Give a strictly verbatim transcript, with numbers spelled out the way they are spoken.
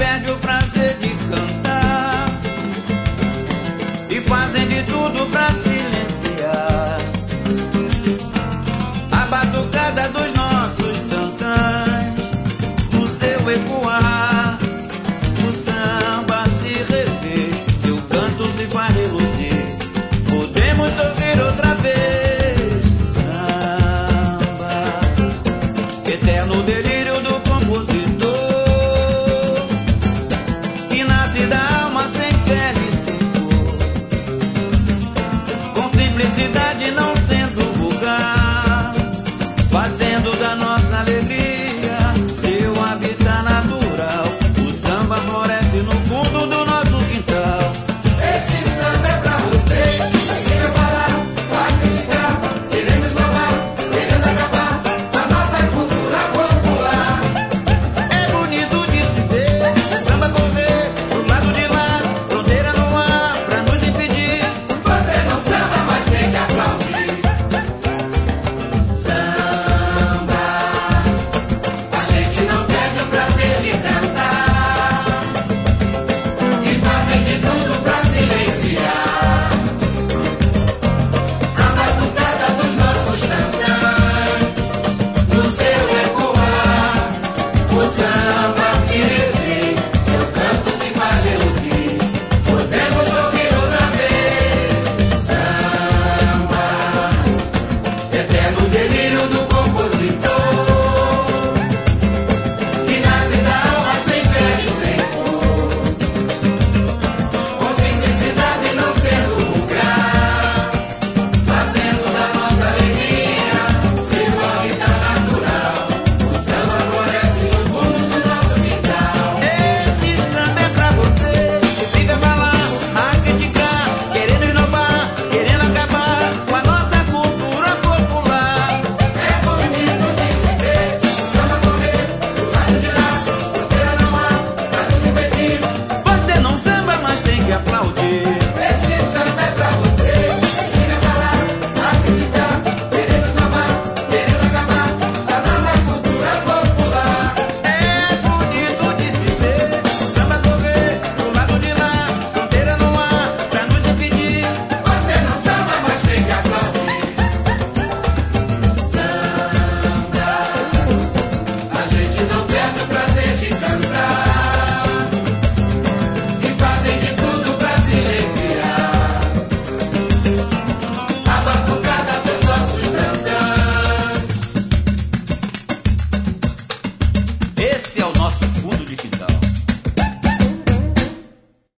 perde o prazer de cantar e fazem de tudo pra silenciar a batucada dos nossos tantãs. No seu ecoar, o samba se revê, seu canto se faz reluzir. Podemos ouvir outra vez samba, eterno delírio do compositor, que nasce da alma sem pele e sem cor, com simplicidade não sendo vulgar, fazendo da nossa alegria seu habitat natural. O samba floresce no fundo do nosso quintal. Este samba é pra você, quem vai falar, vai criticar, querendo esnobar, querendo acabar com a nossa cultura popular. É bonito de se ver o samba correr pro lado de lá, fronteira no ar pra nos impedir. Você não samba, mas tem que aplaudir. Samba, a gente não perde o prazer de cantar e fazem de tudo pra silenciar a batucada dos nossos tantãs. No seu ecoar, o samba se revê, seu canto se faz reluzir. Podemos ouvir outra vez samba, eterno delírio do compositor, que nasce da alma sem pele e sem cor, com simplicidade não sendo vulgar, fazendo da nossa alegria seu habitat natural. O samba floresce no fundo do nosso quintal. Este samba é pra você que fica falando, a criticar, querendo inovar, querendo acabar com a nossa cultura popular. É bonito de se ver o samba correr do lado de lá, fronteira não há pra nos impedir. Você não samba, mas tem que aplaudir. Esse samba é pra você, quem vai falar, vai criticar, querendo esnobar, querendo acabar com a nossa cultura popular. É bonito de se ver o samba correr pro lado de lá, fronteira no ar pra nos impedir. Você não samba, mas tem que aplaudir. Samba, a gente não perde o prazer de cantar e fazem de tudo pra silenciar a batucada dos nossos tantãs. Esse é o nosso fundo de quintal.